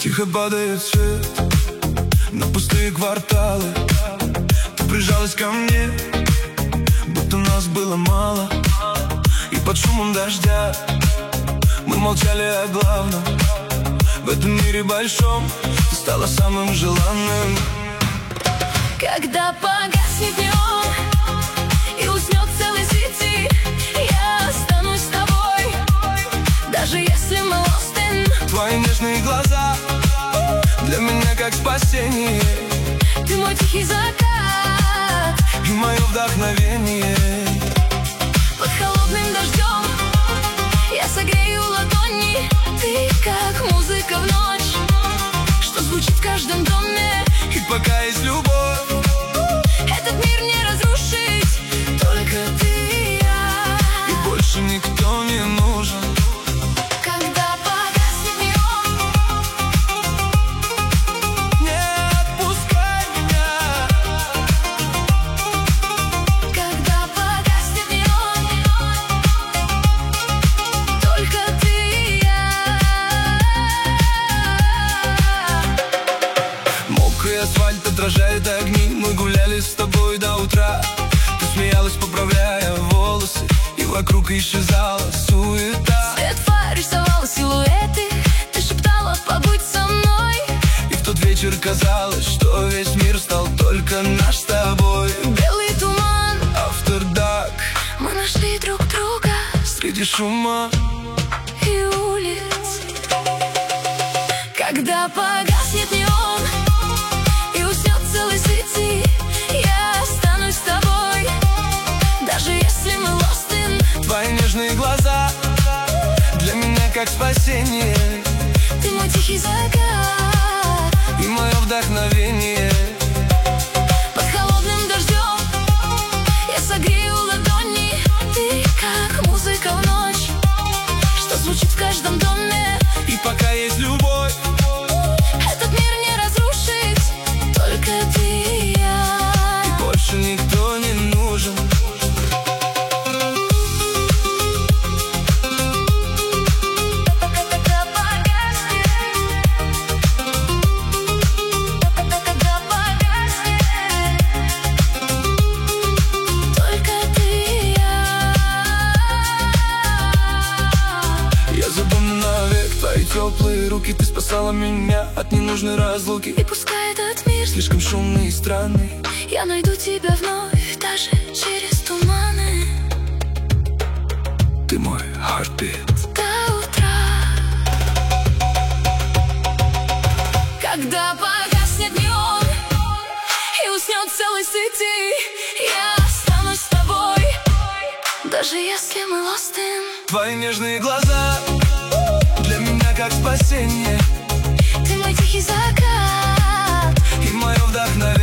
Тихо падает свет на пустые кварталы. Ты прижалась ко мне, будто нас было мало. И под шумом дождя мы молчали о главном. В этом мире большом ты стала самым желанным. Когда погаснет неон и уснет целый сети, я останусь с тобой, даже если мы lost in. Твои нежные глаза для меня как спасение. Ты мой тихий закат и мое вдохновение. Под холодным дождем я согрею ладони. Ты как музыка в ночь, что звучит в каждом доме. И пока есть любовь, этот мир не разрушить. Только ты и я, и больше никто не нужен. Когда погаснет неон, не отпускай меня. Когда погаснет неон, только ты и я. Мокрый асфальт отражает огни. Мы гуляли с тобой до утра. Ты смеялась, поправляя волосы, и вокруг исчезала суета. Свет фар рисовал силуэты. Ты шептала побудь со мной. И в тот вечер казалось, что весь мир стал только наш с тобой. Белый туман, After Dark. мы нашли друг друга Среди шума и улиц. Когда погаснет неон и уснет целый сети, я останусь с тобой, даже если мы lost in. Твои нежные глаза для меня как спасение. Ты мой тихий закат и мое вдохновение. Под холодным дождем я согрею ладони. Ты как музыка в ночь, что звучит в каждом доме. И пока есть любовь, этот мир не разрушить. Только ты и я, и больше никто не нужен. Теплые руки, ты спасала меня от ненужной разлуки. и пускай этот мир слишком шумный и странный, я найду тебя вновь, даже через туманы. ты мой heartbeat. До утра. Когда погаснет неон и уснет целый сети, я останусь с тобой, даже если мы lost in. Твои нежные глаза для меня как спасение. Ты мой тихий закат и мое вдохновение.